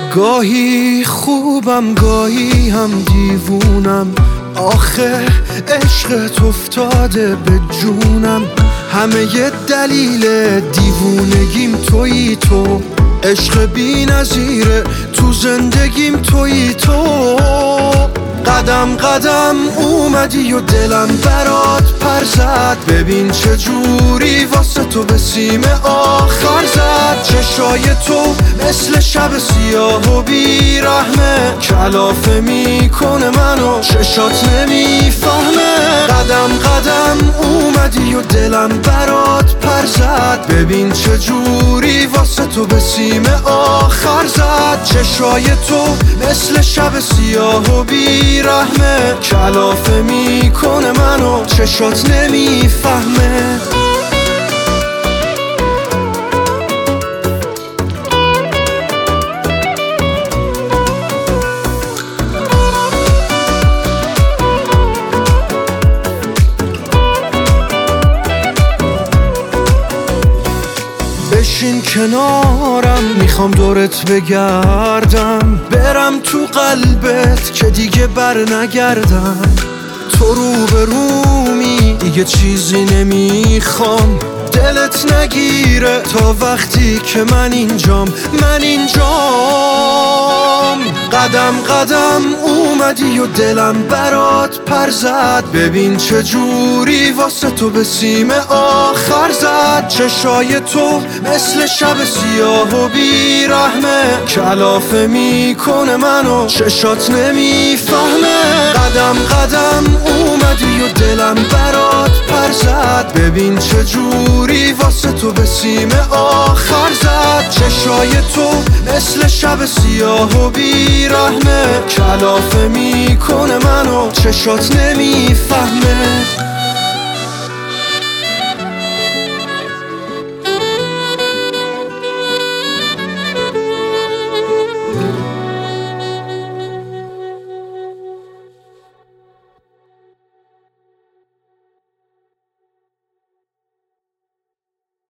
گاهی خوبم گاهی هم دیوونم، آخه عشقت افتاده به جونم. همه ی دلیل دیوونگیم تویی تو، عشق بی نظیره تو زندگیم تویی تو. قدم قدم اومدی و دلم برات پر زد، ببین چجوری واسه تو به سیم آخر زد. چشای تو مثل شب سیاه و بیرحمه، کلافه میکنه منو چشات نمیفهمه. قدم قدم اومدی و دلم برات پر زد، ببین چجوری واسه تو به سیم آخر زد. چشای تو مثل شب سیاه و بیرحمه، کلافه میکنه منو چشات نمیفهمه. بشین کنارم، میخوام دورت بگردم، برم تو قلبت که دیگه بر نگردم. تو روبرومی دیگه چیزی نمیخوام، دلت نگیره تا وقتی که من اینجام. قدم قدم اومدی و دلم برات پر زد، ببین چجوری واسه تو به سیم آخر زد. چشای تو مثل شب سیاه و بیرحمه، کلافه میکنه منو چشات نمیفهمه. قدم قدم اومدی و دلم برات پر زد، ببین چجوری واسه تو به سیم آخر زد. چشای تو مثل شب سیاه و بیرحمه، کلافه میکنه منو چشات نمیفهمه.